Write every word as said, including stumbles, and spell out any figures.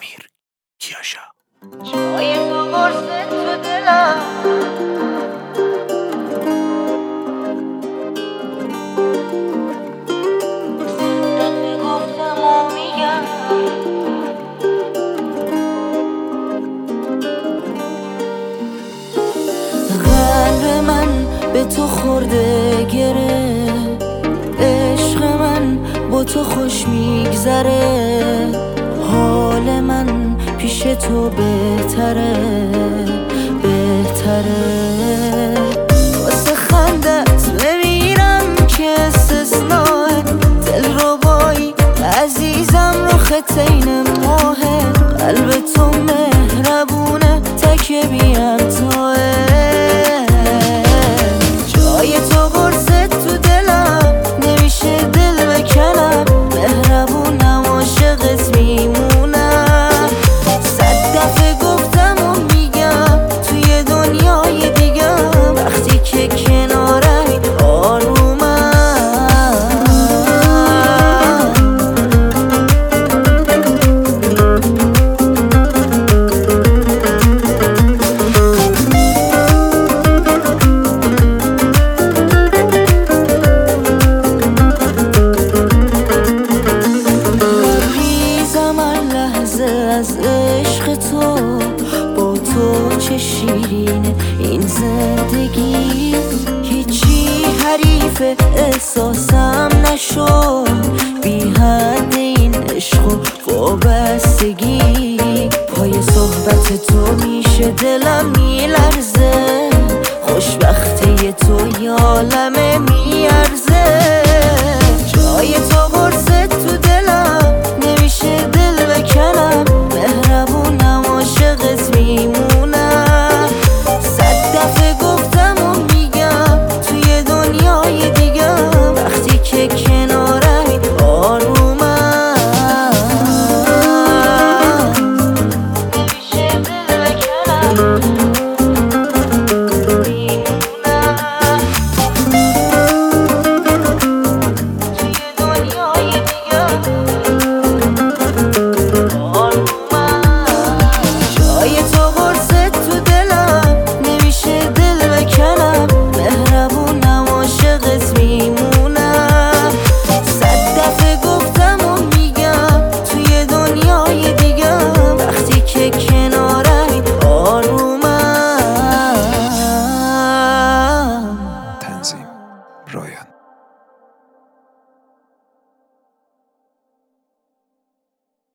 امیر کیاشا. جای تو قرص تو دلم، صدقه گفتم و میگم قلب من به تو خورده گره، عشق من با تو خوش میگذره، حال من پیش تو بهتره بهتره. واسه خندت بمیرم که استثناه، دل رو بایی عزیزم رو خطین ماهه، قلب تو مهربونه تک بیم توه. جای تو قرص تو دلم، نمیشه دل بکنم، مهربونم عاشقت میمونم. صد دفعه گفتم و میگم توی دنیای دیگم، وقتی که کنارمی آرومم. از عشق تو، با تو چه شیرینه این زندگی، هیچی حریف احساسم نشد، بی حد این عشق و وابستگی. پای صحبت تو میشه دلم میلرزه، خوشبختی تو یه عالمه میارزه. جای تو